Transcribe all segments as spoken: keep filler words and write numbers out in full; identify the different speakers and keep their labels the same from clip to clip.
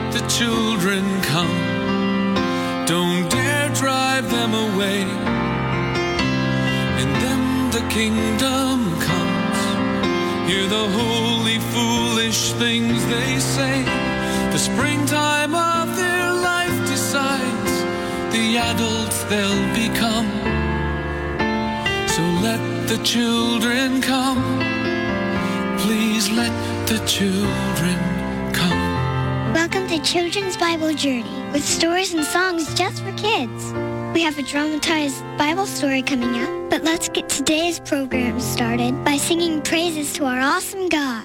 Speaker 1: the children come. Don't dare drive them away. In them the kingdom comes. Hear the holy, foolish things they say. The springtime of their life decides the adults they'll become. So let the children come. Please let the children come.
Speaker 2: Welcome to Children's Bible Journey with stories and songs just for kids. We have a dramatized Bible story coming up, but let's get today's program started by singing praises to our awesome God.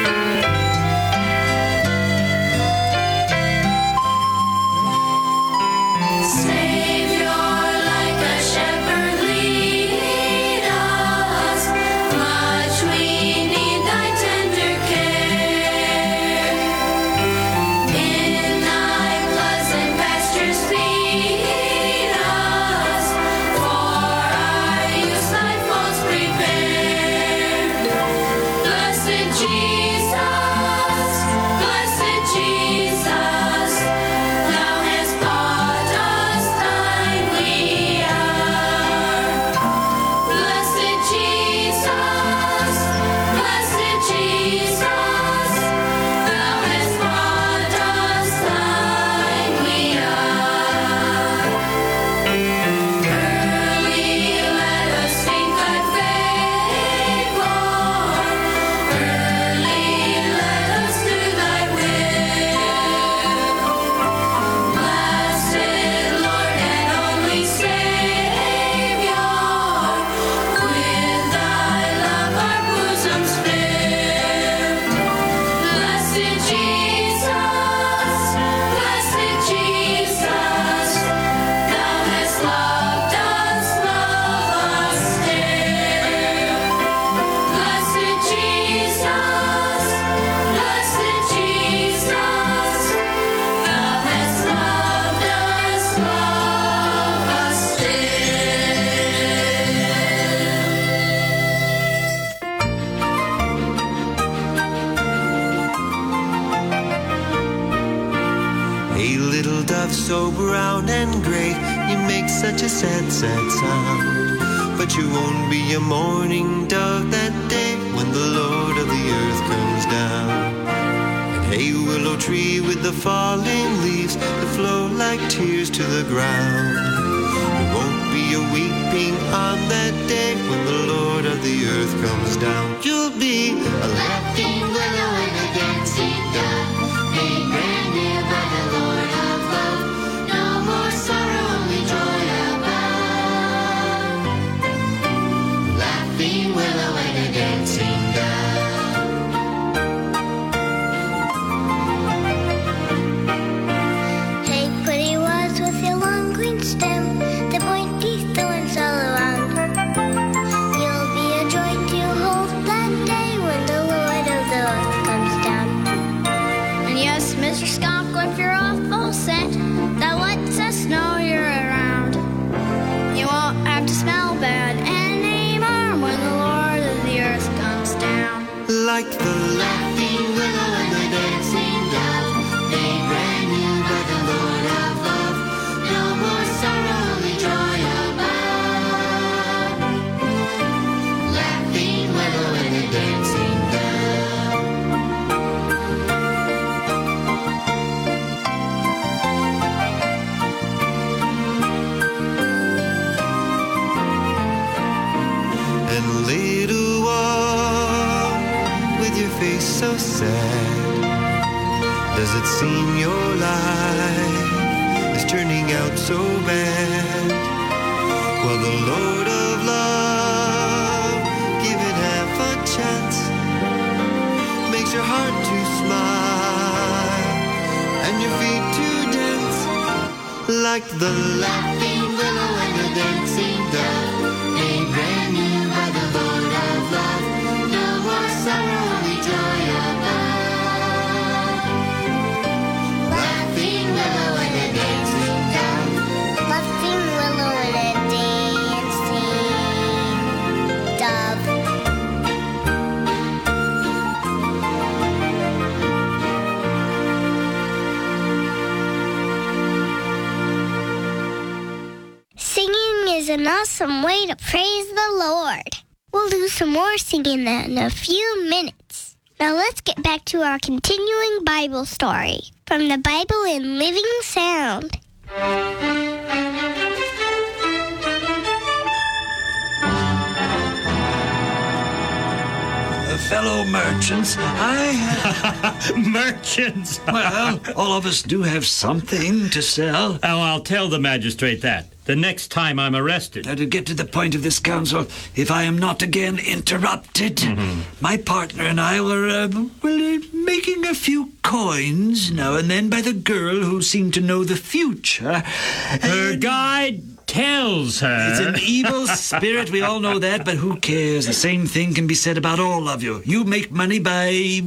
Speaker 3: So brown and gray, you make such a sad, sad sound. But you won't be a mourning dove that day when the Lord of the earth comes down. And hey, willow tree with the falling leaves that flow like tears to the ground. There won't be a weeping on that day when the Lord of the earth comes down. You'll be a laughing willow and a dancing dove, made brand new by the Lord of love. Sorrow, only joy above. Laughing willow and a dancing dove.
Speaker 2: Hey, pretty was with your long green stem, the pointy thorns all around. You'll be a joy to hold that day when the Lord of the earth comes down. And yes, Mister Skunk, if you're awful set, that lets us know you're around. You won't have to smell bad anymore when the Lord of the earth comes down.
Speaker 3: Like the laughing willow and the dancing dove, made brand new by the Lord of love. No more sorrow, only joy above. Laughing willow and the dancing dove. And little one, with your face so sad, does it seem your life is turning out so bad? Well, the Lord of love, give it half a chance, makes your heart to smile and your feet to dance. Like the laughing willow and the dancing dove, made brand new by the Lord of love. No more sorrow, only joy above. Laughing willow and a dancing dove.
Speaker 2: Laughing willow and a dancing dove. an awesome way to praise the Lord. We'll do some more singing in a few minutes. Now let's get back to our continuing Bible story from the Bible in Living Sound.
Speaker 4: Fellow merchants, I...
Speaker 5: Merchants?
Speaker 4: Well, all of us do have something to sell.
Speaker 5: Oh, I'll tell the magistrate that the next time I'm arrested.
Speaker 4: Now, to get to the point of this counsel, if I am not again interrupted, mm-hmm. my partner and I were, uh, well, uh, making a few coins now and then by the girl who seemed to know the future.
Speaker 5: Her guide tells her.
Speaker 4: It's an evil spirit, we all know that, but who cares? The same thing can be said about all of you. You make money by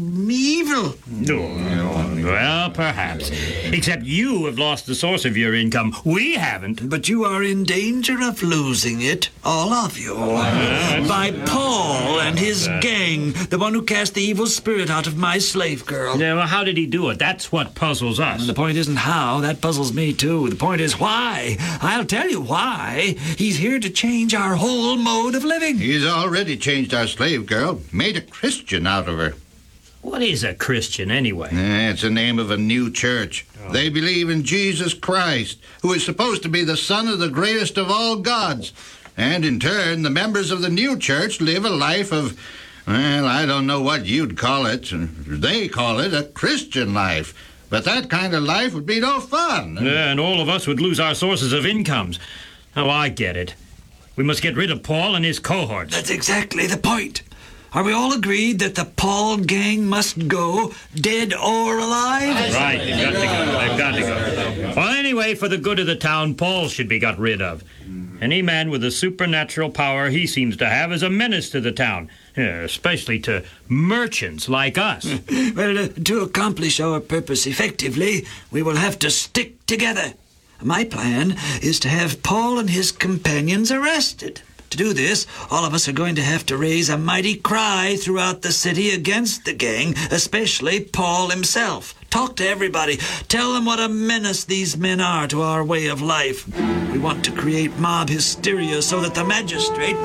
Speaker 4: evil.
Speaker 5: No, well, perhaps. Except you have lost the source of your income. We haven't.
Speaker 4: But you are in danger of losing it, all of you. Uh, by Paul and his uh, gang, the one who cast the evil spirit out of my slave girl.
Speaker 5: Yeah, well, how did he do it? That's what puzzles us.
Speaker 4: And the point isn't how. That puzzles me, too. The point is why. I'll tell you why. Why? He's here to change our whole mode of living.
Speaker 6: He's already changed our slave girl, made a Christian out of her.
Speaker 5: What is a Christian, anyway?
Speaker 6: Eh, it's the name of a new church. Oh. They believe in Jesus Christ, who is supposed to be the son of the greatest of all gods. And in turn, the members of the new church live a life of, well, I don't know what you'd call it. They call it a Christian life. But that kind of life would be no fun.
Speaker 5: Yeah, and all of us would lose our sources of incomes. Oh, I get it. We must get rid of Paul and his cohorts.
Speaker 4: That's exactly the point. Are we all agreed that the Paul gang must go, dead or alive?
Speaker 5: Right, they've got to go. They've got to go. Well, anyway, for the good of the town, Paul should be got rid of. Any man with the supernatural power he seems to have is a menace to the town, yeah, especially to merchants like us.
Speaker 4: Well, uh, to accomplish our purpose effectively, we will have to stick together. My plan is to have Paul and his companions arrested. To do this, all of us are going to have to raise a mighty cry throughout the city against the gang, especially Paul himself. Talk to everybody. Tell them what a menace these men are to our way of life. We want to create mob hysteria so that the magistrate...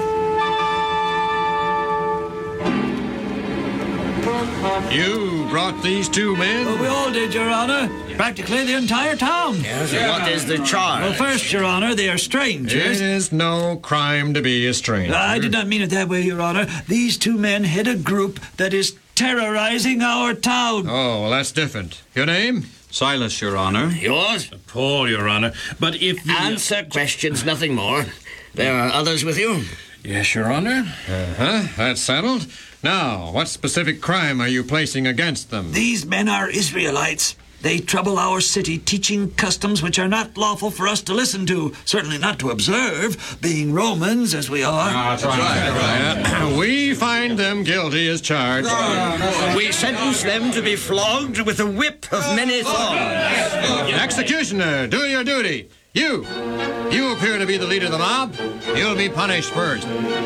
Speaker 7: You brought these two men?
Speaker 4: Well, we all did, Your Honor. Practically the entire town.
Speaker 8: Yes, and what is the charge?
Speaker 4: Well, first, Your Honor, they are strangers.
Speaker 7: It is no crime to be a stranger.
Speaker 4: I did not mean it that way, Your Honor. These two men head a group that is terrorizing our town.
Speaker 7: Oh, well, that's different. Your name?
Speaker 8: Silas, Your Honor.
Speaker 9: Yours?
Speaker 5: Paul, Your Honor. But if the...
Speaker 9: Answer questions, nothing more. There are others with you?
Speaker 8: Yes, Your Honor.
Speaker 7: Uh-huh, that's settled. Now, what specific crime are you placing against them?
Speaker 4: These men are Israelites. They trouble our city, teaching customs which are not lawful for us to listen to, certainly not to observe, being Romans as we are.
Speaker 7: Ah, that's right. That's right. We find them guilty as charged.
Speaker 9: No, no. We sentence them to be flogged with a whip of many thorns.
Speaker 7: Executioner, do your duty. You, you appear to be the leader of the mob. You'll be punished first.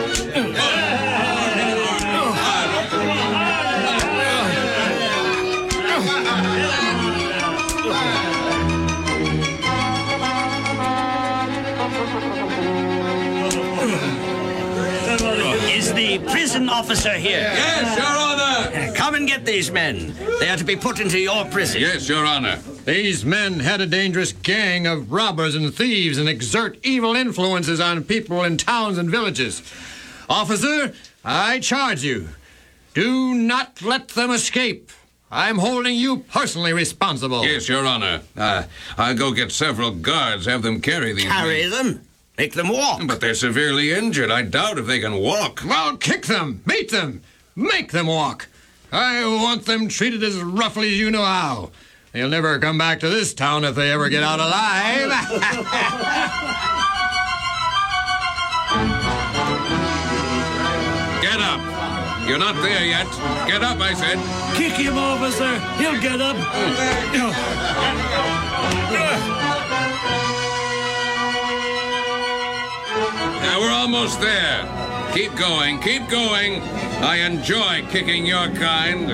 Speaker 9: Is the prison officer here?
Speaker 8: Yes, Your Honor.
Speaker 9: Come and get these men. They are to be put into your prison.
Speaker 8: Yes, Your Honor.
Speaker 7: These men head a dangerous gang of robbers and thieves and exert evil influences on people in towns and villages. Officer, I charge you. Do not let them escape. I'm holding you personally responsible.
Speaker 8: Yes, Your Honor. Uh, I'll go get several guards, have them carry these
Speaker 9: Carry
Speaker 8: men.
Speaker 9: them? Make them walk.
Speaker 8: But they're severely injured. I doubt if they can walk.
Speaker 7: Well, kick them, beat them, make them walk. I want them treated as roughly as you know how. They'll never come back to this town if they ever get out alive.
Speaker 8: Get up. You're not there yet. Get up, I said.
Speaker 4: Kick him, officer. He'll get up.
Speaker 8: Now we're almost there. Keep going, keep going. I enjoy kicking your kind.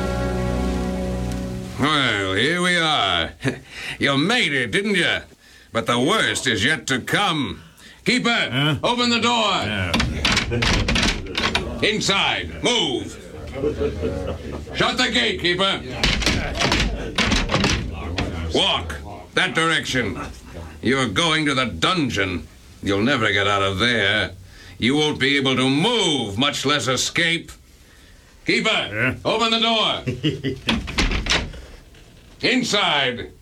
Speaker 8: Well, here we are. You made it, didn't you? but the worst is yet to come. Keeper, huh? Open the door. Yeah. Inside. Move. Shut the gate, Keeper. Walk. That direction. You're going to the dungeon. You'll never get out of there. You won't be able to move, much less escape. Keeper, yeah? Open the door. Inside.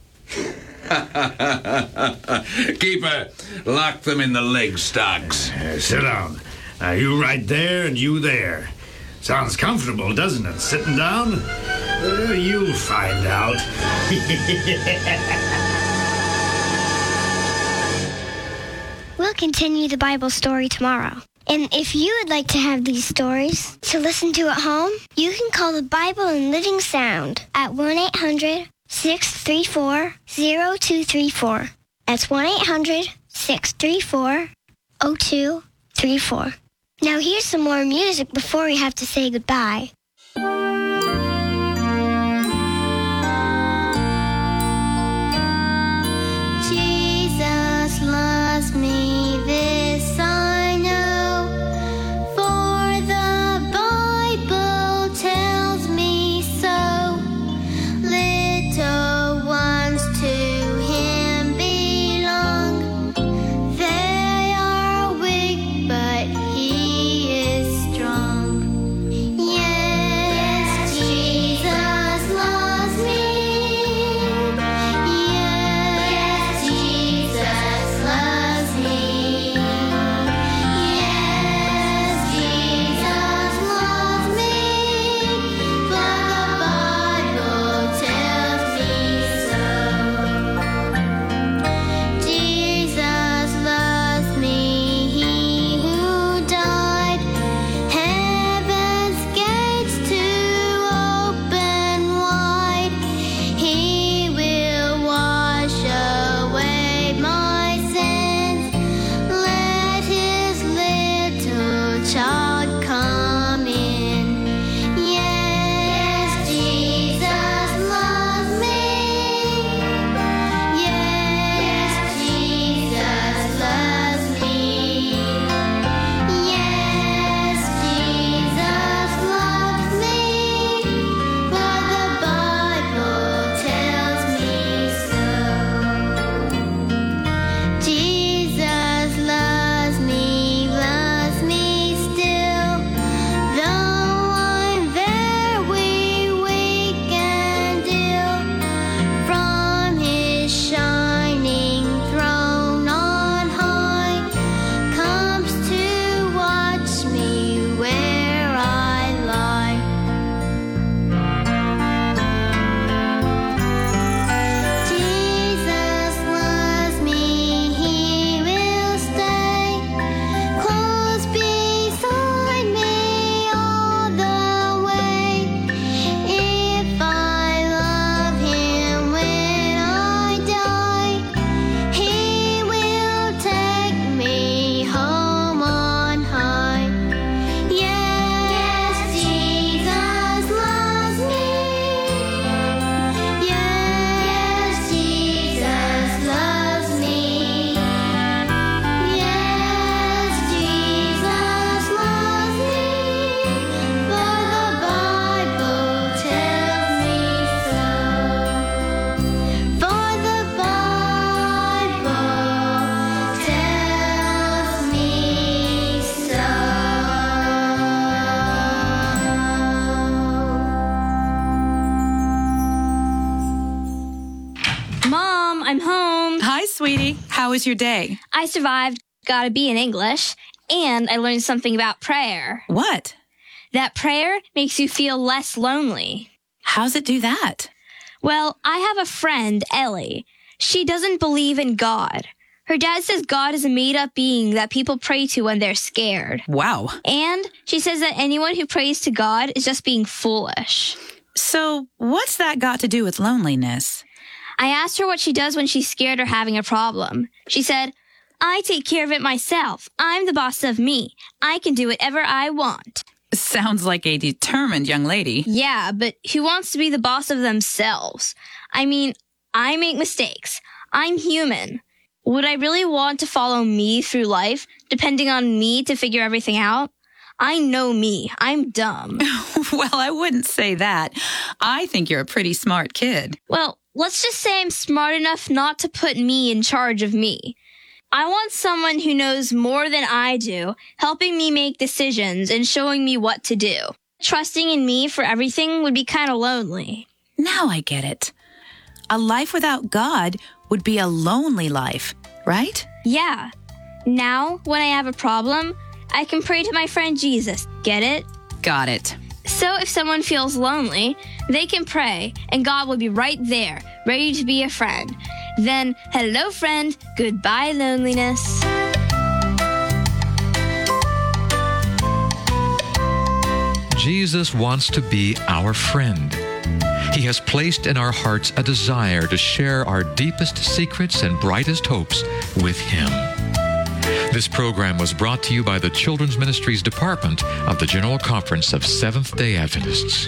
Speaker 8: Keeper, lock them in the leg stocks.
Speaker 10: Uh, sit down. Now, you right there and you there. Sounds comfortable, doesn't it? Sitting down? Uh, you'll find out.
Speaker 2: We'll continue the Bible story tomorrow. And if you would like to have these stories to listen to at home, you can call the Bible in Living Sound at one eight hundred six three four zero two three four. That's one eight hundred six three four zero two three four. Now here's some more music before we have to say goodbye. Jesus loves me, this I know, for the Bible tells me so. Little ones to him belong. They are weak, but he is strong. Yes, Jesus loves me. Yes, Jesus loves me. Yes, Jesus loves me. For the Bible tells me so. Jesus loves me, he who died, heaven's gates to open wide. He will wash away my sins. Let his little child come in. Yes, Jesus loves me. Yes, Jesus loves me. Yes, Jesus loves me. For the Bible tells me so. Jesus loves me, loves me still. Though I'm very weak and ill, from his shining throne on high, comes to watch me where I lie. Jesus loves me, he will stay close beside me all the way. If I love him when I die, he will take me home on high. Yes, Jesus loves me. Yes, Jesus loves me. Yes, Jesus loves me. For the Bible tells me so. For the Bible tells me so.
Speaker 11: Mom, I'm home.
Speaker 12: Hi, sweetie. How was your day?
Speaker 11: I survived, got a B in English, and I learned something about prayer.
Speaker 12: What?
Speaker 11: That prayer makes you feel less lonely.
Speaker 12: How's it do that?
Speaker 11: Well, I have a friend, Ellie. She doesn't believe in God. Her dad says God is a made-up being that people pray to when they're scared.
Speaker 12: Wow.
Speaker 11: And she says that anyone who prays to God is just being foolish.
Speaker 12: So, what's that got to do with loneliness?
Speaker 11: I asked her what she does when she's scared or having a problem. She said, I take care of it myself. I'm the boss of me. I can do whatever I want.
Speaker 12: Sounds like a determined young lady.
Speaker 11: Yeah, but who wants to be the boss of themselves? I mean, I make mistakes. I'm human. Would I really want to follow me through life, depending on me to figure everything out? I know me. I'm dumb.
Speaker 12: Well, I wouldn't say that. I think you're a pretty smart kid.
Speaker 11: Well, let's just say I'm smart enough not to put me in charge of me. I want someone who knows more than I do, helping me make decisions and showing me what to do. Trusting in me for everything would be kind of lonely.
Speaker 12: Now I get it. A life without God would be a lonely life, right?
Speaker 11: Yeah. Now, when I have a problem, I can pray to my friend Jesus. Get it?
Speaker 12: Got it.
Speaker 11: So if someone feels lonely, they can pray, and God will be right there, ready to be a friend. Then, hello, friend. Goodbye, loneliness.
Speaker 13: Jesus wants to be our friend. He has placed in our hearts a desire to share our deepest secrets and brightest hopes with Him. This program was brought to you by the Children's Ministries Department of the General Conference of Seventh-day Adventists.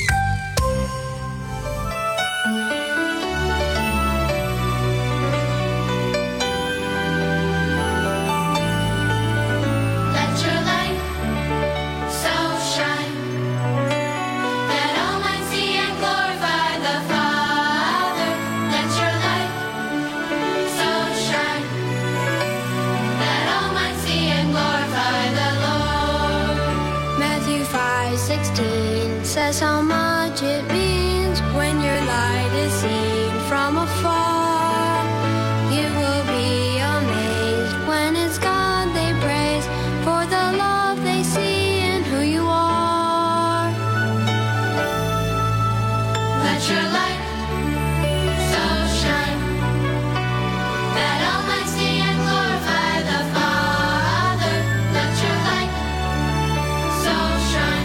Speaker 2: Says how much it means when your light is seen from afar. You will be amazed when it's God they praise for the love they see in who you are. Let your light so shine that all might see and glorify the Father. Let your light so shine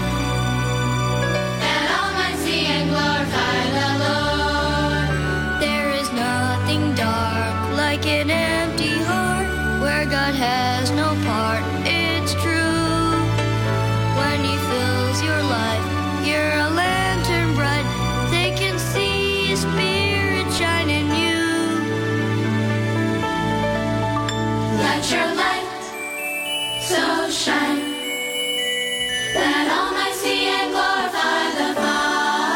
Speaker 2: and glorify the Lord. There is nothing dark like an empty heart where God has no part. It's true. When He fills your life, you're a lantern bright. They can see His Spirit shine in you. Let your light so shine that all might see and glorify the Father.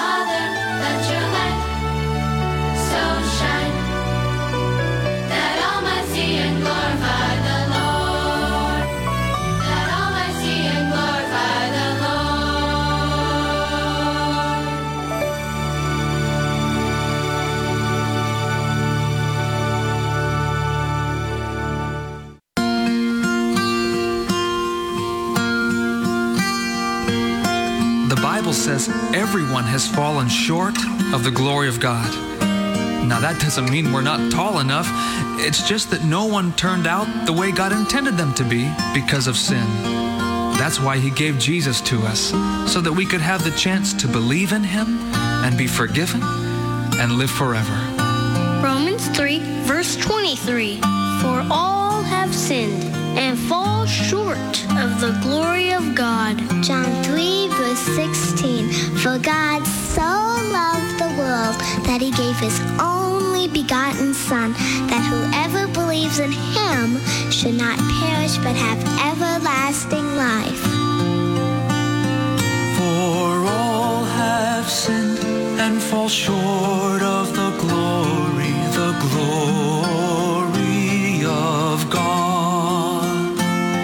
Speaker 14: The Bible says everyone has fallen short of the glory of God. Now that doesn't mean we're not tall enough. It's just that no one turned out the way God intended them to be because of sin. That's why He gave Jesus to us, so that we could have the chance to believe in Him and be forgiven and live forever.
Speaker 2: Romans three, verse twenty-three. For all have sinned and fall short of the glory of God.
Speaker 15: John three, verse sixteen. For God so loved the world that He gave His only begotten Son, that whoever believes in Him should not perish but have everlasting life.
Speaker 16: For all have sinned and fall short of the glory, the glory of God.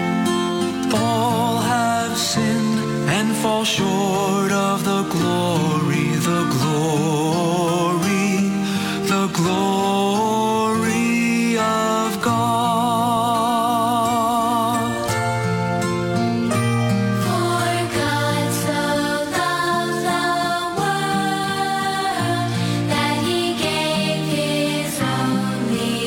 Speaker 16: All have sinned and fall short of the glory, the glory, the glory of God.
Speaker 2: For God so loved the world that He gave His only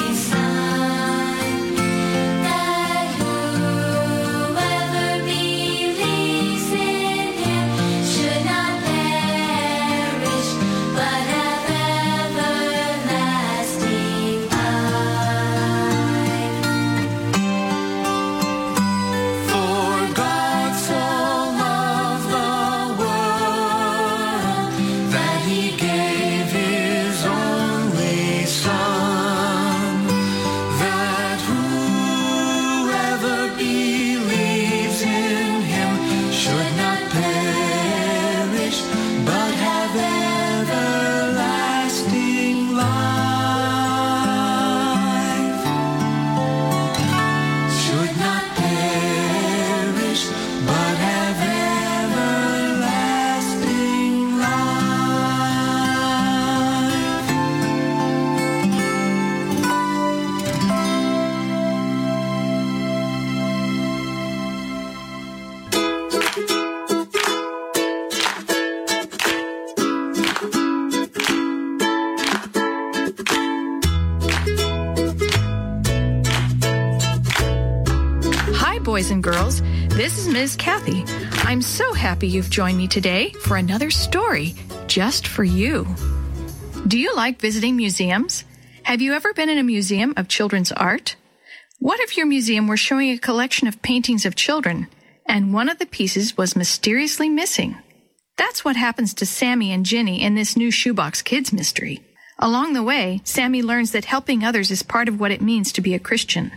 Speaker 17: boys and girls. This is Miz Kathy. I'm so happy you've joined me today for another story just for you. Do you like visiting museums? Have you ever been in a museum of children's art? What if your museum were showing a collection of paintings of children, and one of the pieces was mysteriously missing? That's what happens to Sammy and Jenny in this new Shoebox Kids mystery. Along the way, Sammy learns that helping others is part of what it means to be a Christian.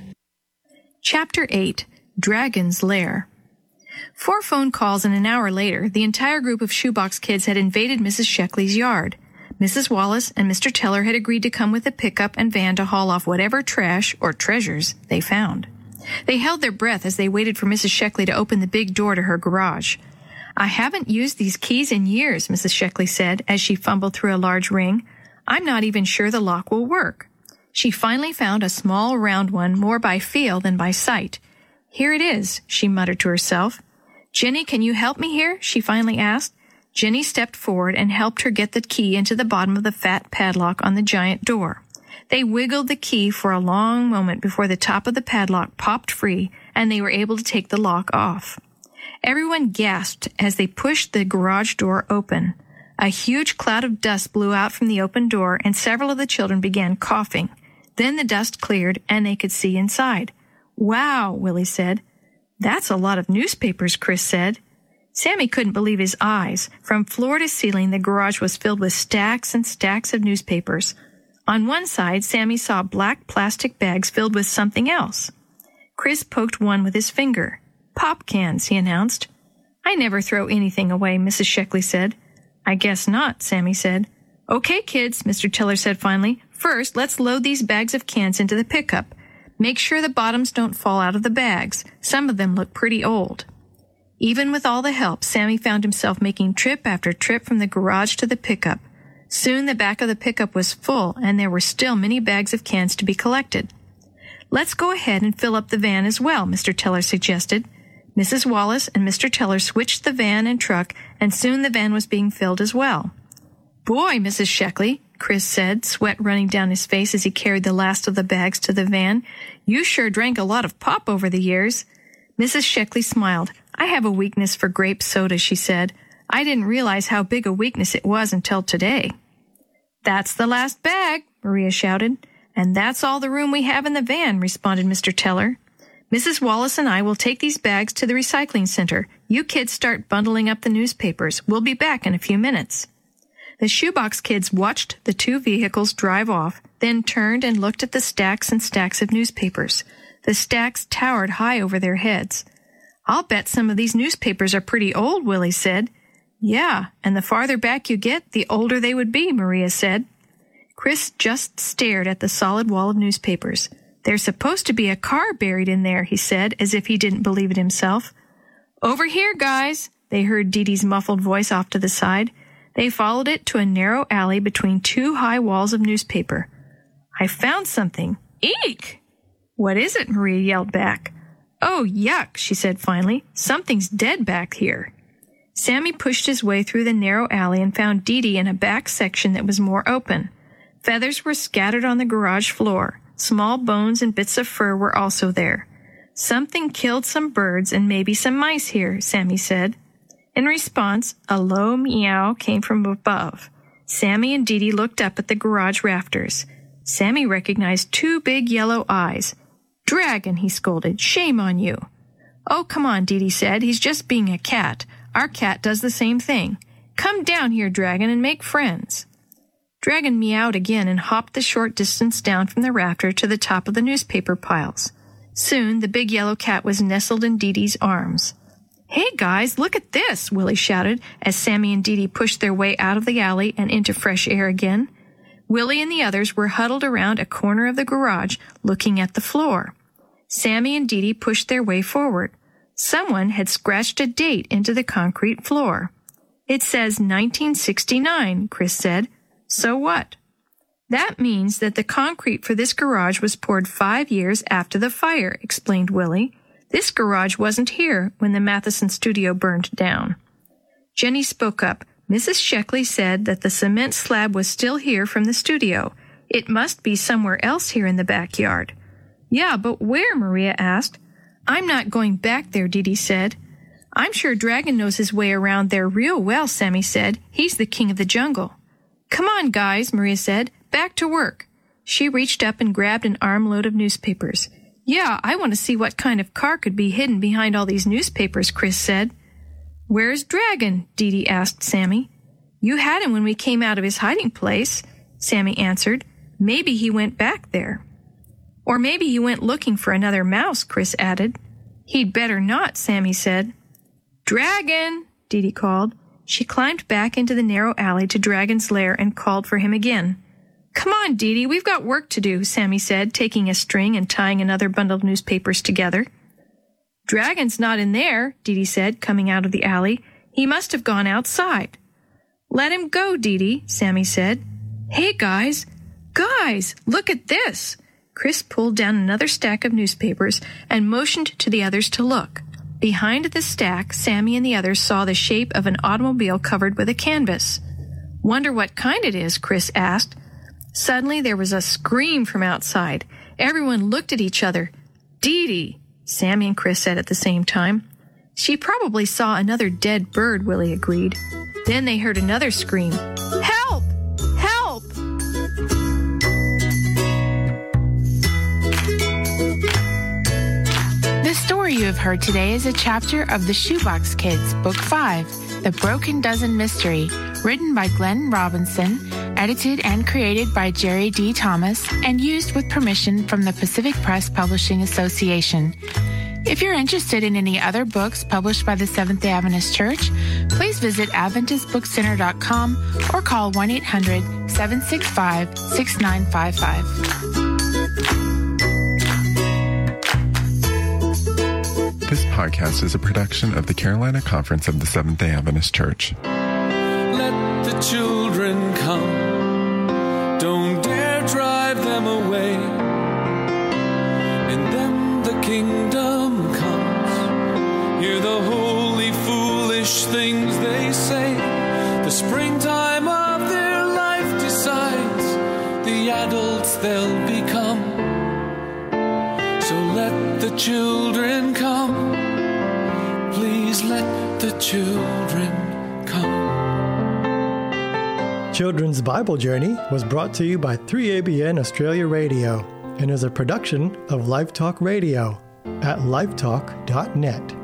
Speaker 17: Chapter eight, Dragon's Lair. Four phone calls and an hour later, the entire group of Shoebox Kids had invaded Missus Sheckley's yard. Missus Wallace and Mister Teller had agreed to come with a pickup and van to haul off whatever trash or treasures they found. They held their breath as they waited for Missus Sheckley to open the big door to her garage. "I haven't used these keys in years," Missus Sheckley said as she fumbled through a large ring. "I'm not even sure the lock will work." She finally found a small round one more by feel than by sight. "Here it is," she muttered to herself. "Jenny, can you help me here?" she finally asked. Jenny stepped forward and helped her get the key into the bottom of the fat padlock on the giant door. They wiggled the key for a long moment before the top of the padlock popped free and they were able to take the lock off. Everyone gasped as they pushed the garage door open. A huge cloud of dust blew out from the open door and several of the children began coughing. Then the dust cleared and they could see inside. "Wow," Willie said. "That's a lot of newspapers," Chris said. Sammy couldn't believe his eyes. From floor to ceiling, the garage was filled with stacks and stacks of newspapers. On one side, Sammy saw black plastic bags filled with something else. Chris poked one with his finger. "Pop cans," he announced. "I never throw anything away," Missus Sheckley said. "I guess not," Sammy said. "Okay, kids," Mister Teller said finally. "First, let's load these bags of cans into the pickup. Make sure the bottoms don't fall out of the bags. Some of them look pretty old." Even with all the help, Sammy found himself making trip after trip from the garage to the pickup. Soon the back of the pickup was full, and there were still many bags of cans to be collected. "Let's go ahead and fill up the van as well," Mister Teller suggested. Missus Wallace and Mister Teller switched the van and truck, and soon the van was being filled as well. "Boy, Missus Sheckley," Chris said, sweat running down his face as he carried the last of the bags to the van, "you sure drank a lot of pop over the years." Missus Sheckley smiled. "I have a weakness for grape soda," she said. "I didn't realize how big a weakness it was until today." "That's the last bag," Maria shouted. "And that's all the room we have in the van," responded Mister Teller. "Missus Wallace and I will take these bags to the recycling center. You kids start bundling up the newspapers. We'll be back in a few minutes." The Shoebox Kids watched the two vehicles drive off, then turned and looked at the stacks and stacks of newspapers. The stacks towered high over their heads. "I'll bet some of these newspapers are pretty old," Willie said. "Yeah, and the farther back you get, the older they would be," Maria said. Chris just stared at the solid wall of newspapers. "There's supposed to be a car buried in there," he said, as if he didn't believe it himself. "Over here, guys," they heard Dee Dee's muffled voice off to the side. They followed it to a narrow alley between two high walls of newspaper. "I found something. Eek!" "What is it?" Maria yelled back. "Oh, yuck," she said finally. "Something's dead back here." Sammy pushed his way through the narrow alley and found Dee Dee in a back section that was more open. Feathers were scattered on the garage floor. Small bones and bits of fur were also there. "Something killed some birds and maybe some mice here," Sammy said. In response, a low meow came from above. Sammy and Dee Dee looked up at the garage rafters. Sammy recognized two big yellow eyes. "Dragon," he scolded. "Shame on you." "Oh, come on," Dee Dee said. "He's just being a cat. Our cat does the same thing. Come down here, Dragon, and make friends." Dragon meowed again and hopped the short distance down from the rafter to the top of the newspaper piles. Soon the big yellow cat was nestled in Dee Dee's arms. "Hey, guys, look at this," Willie shouted as Sammy and Dee Dee pushed their way out of the alley and into fresh air again. Willie and the others were huddled around a corner of the garage looking at the floor. Sammy and Dee Dee pushed their way forward. Someone had scratched a date into the concrete floor. "It says nineteen sixty-nine, Chris said. "So what?" "That means that the concrete for this garage was poured five years after the fire," explained Willie. "This garage wasn't here when the Matheson studio burned down." Jenny spoke up. "Missus Sheckley said that the cement slab was still here from the studio. It must be somewhere else here in the backyard." "Yeah, but where?" Maria asked. I'm not going back there, Dee Dee said. I'm sure Dragon knows his way around there real well, Sammy said. He's the king of the jungle. Come on, guys, Maria said. Back to work. She reached up and grabbed an armload of newspapers. Yeah, I want to see what kind of car could be hidden behind all these newspapers, Chris said. Where's Dragon? Dee Dee asked Sammy. You had him when we came out of his hiding place, Sammy answered. Maybe he went back there. Or maybe he went looking for another mouse, Chris added. He'd better not, Sammy said. Dragon, Dee Dee called. She climbed back into the narrow alley to Dragon's lair and called for him again. Come on, Dee Dee, we've got work to do, Sammy said, taking a string and tying another bundle of newspapers together. Dragon's not in there, Dee Dee said, coming out of the alley. He must have gone outside. Let him go, Dee Dee, Sammy said. Hey, guys, guys, look at this. Chris pulled down another stack of newspapers and motioned to the others to look. Behind the stack, Sammy and the others saw the shape of an automobile covered with a canvas. Wonder what kind it is, Chris asked. Suddenly there was a scream from outside. Everyone looked at each other. Dee Dee, Sammy and Chris said at the same time. She probably saw another dead bird, Willie agreed. Then they heard another scream. Help! Help!
Speaker 18: The story you have heard today is a chapter of The Shoebox Kids, Book five, The Broken Dozen Mystery, written by Glenn Robinson, edited and created by Jerry D. Thomas, and used with permission from the Pacific Press Publishing Association. If you're interested in any other books published by the Seventh-day Adventist Church, please visit adventist book center dot com or call one eight hundred seven six five six nine five five.
Speaker 19: This podcast is a production of the Carolina Conference of the Seventh-day Adventist Church.
Speaker 1: Let the children come. Don't dare drive them away. In them the kingdom comes. Hear the holy, foolish things they say. The springtime of their life decides the adults they'll become. So let the children come. Please let the children come.
Speaker 20: Children's Bible Journey was brought to you by three A B N Australia Radio and is a production of Live Talk Radio at live talk dot net.